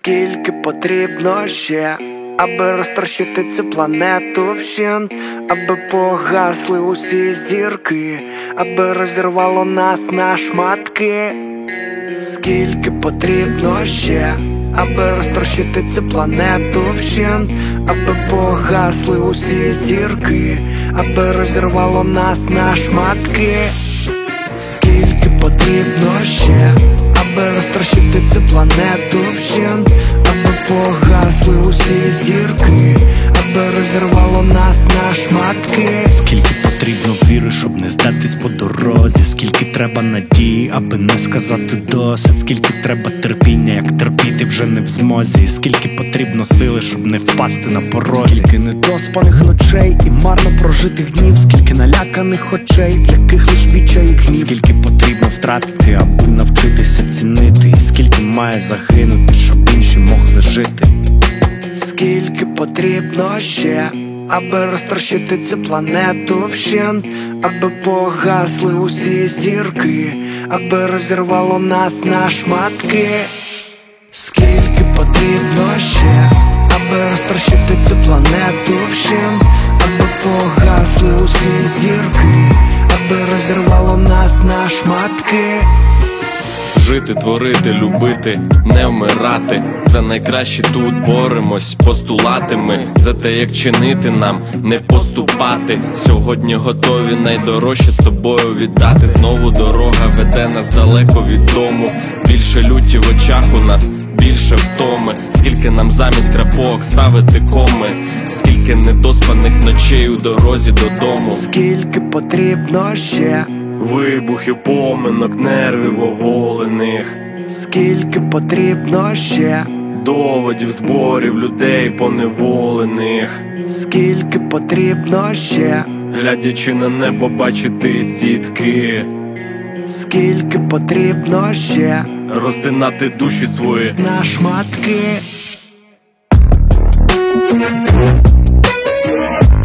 Скільки потрібно ще, аби розтрощити цю планету вщент, аби погасли усі зірки, аби розірвало нас на шматки. Скільки потрібно ще, аби розтрощити цю планету вщент, аби погасли усі зірки, аби розірвало нас на шматки. Скільки потрібно ще, аби розтрощити цю планету вщент, аби погасли усі зірки, аби розірвало нас на шматки. Скільки потрібно віри, щоб не здатись по дорозі, скільки треба надії, аби не сказати досить, скільки треба терпіння, як терпіти вже не в змозі, і скільки потрібно сили, щоб не впасти на порозі. Скільки недоспаних ночей і марно прожитих днів, скільки наляканих очей, в яких лиш відчай і гнів. Скільки потрібно втратити, аби навчитися цінити, і скільки має загинути, щоб інші могли жити. Скільки потрібно ще, аби розтрощити цю планету вщент, аби погасли усі зірки, аби розірвало нас на шматки. Скільки потрібно ще, аби розтрощити цю планету вщент, аби погасли усі зірки, аби розірвало нас на шматки. Жити, творити, любити, не вмирати. За найкраще тут боремось постулатами, за те, як чинити нам, не поступати. Сьогодні готові найдорожче з тобою віддати. Знову дорога веде нас далеко від дому. Більше люті в очах у нас, більше втоми. Скільки нам замість крапок ставити коми, скільки недоспаних ночей у дорозі додому. Скільки потрібно ще, Вибухів, поминок, нервів оголених. скільки потрібно ще, Доводів, зборів, людей поневолених. скільки потрібно ще, Глядячи на небо, бачити сітки. скільки потрібно ще, Роздинати душі свої на шматки.